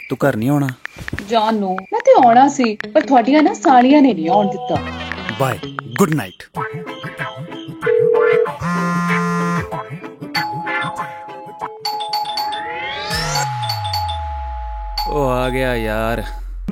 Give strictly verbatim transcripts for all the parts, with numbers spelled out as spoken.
तू घर नहीं आना? जान नो मैं ते आना सी पर थोड़ियां ना सालियां ने नहीं आउण दिता। Bye, good night. ओ आ गया यार।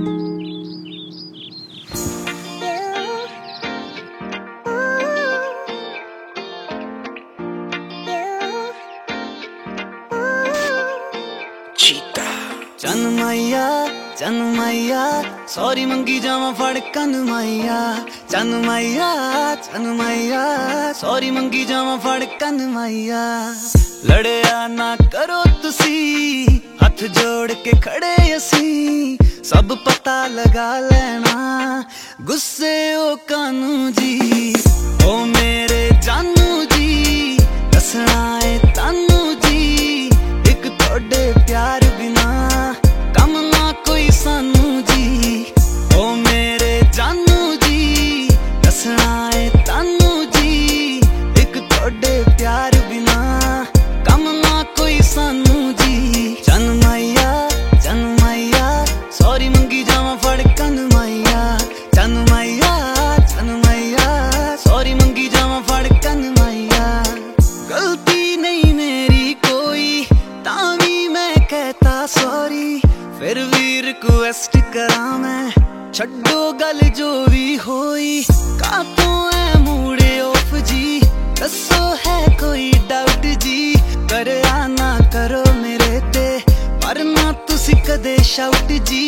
चन माइया चन माइया सॉरी मंगी जावा फड़ कन माइया। चन माइया चन माइया सॉरी मंगी जावा फड़ कन माइया। लड़िया ना करो तुसी हथ जोड़ के खड़े असी सब पता लगा लेना गुस्से ओ कानू जी। ओ मेरे जानू जी दसना है तानू जी एक थोड़े प्यार बिना कम ना कोई सानू जी। ओ मेरे जानू जी दसना है तानू जी एक थोड़े प्यार बिना कम ना कोई सानू जी। चन माइया चन माइया सॉरी मंगी जावा फड़ कन माइया। चन माइया चन माइया सॉरी मंगी जावा फड़ कन माइया। गलती नहीं मेरी कोई तावी मैं कहता सॉरी फिर भी रिक्वेस्ट करा मैं छड्डो गल जो भी होई। कातों है मूडे ऑफ जी दसो है कोई डाउट जी। कर आना करो मेरे ते पर ना तुसी कदे शाउट जी।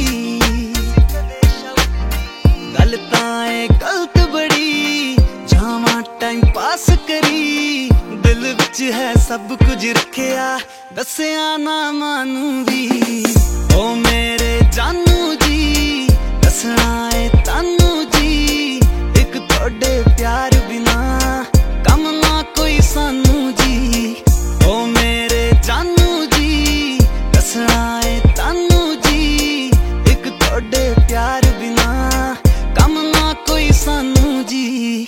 गल तां है गलत बड़ी जावा टाइम पास करी दिल विच है सब कुछ रखिया दसिया ना मानू भी। ओ मेरे जानू जी दसना है तानू जी एक थोड़े प्यार बिना कम ना कोई सानू जी। ओ मेरे जानू जी दसना है तानू जी एक थोड़े प्यार बिना कम ना कोई सानू जी।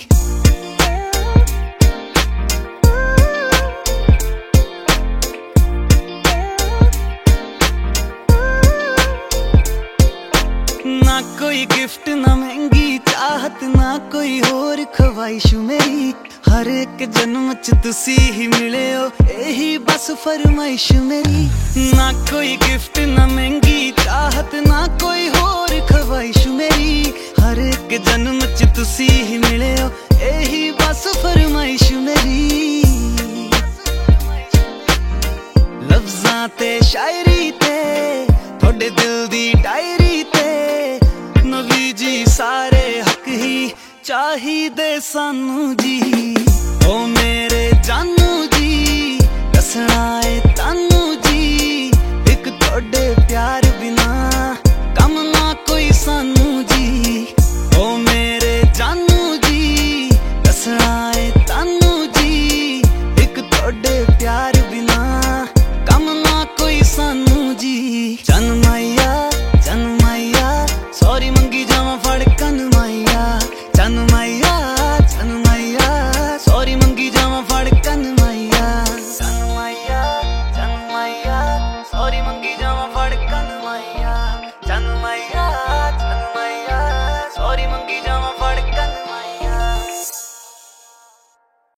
ना कोई गिफ्ट ना महंगी चाहत ना कोई होर ख्वाहिश मेरी हर एक जन्म च तुसी ही मिले हो यही बस फरमाइश मेरी। ना कोई गिफ्ट ना महंगी चाहत ना कोई होर ख्वाहिश मेरी हर एक जन्म च तुसी ही मिले हो यही बस फरमाइश मेरी। लफ्जां ते शायरी ते थोड़े दिल दी डायरी ते नबी जी सारे हक ही चाहिदे सानू जी। ओ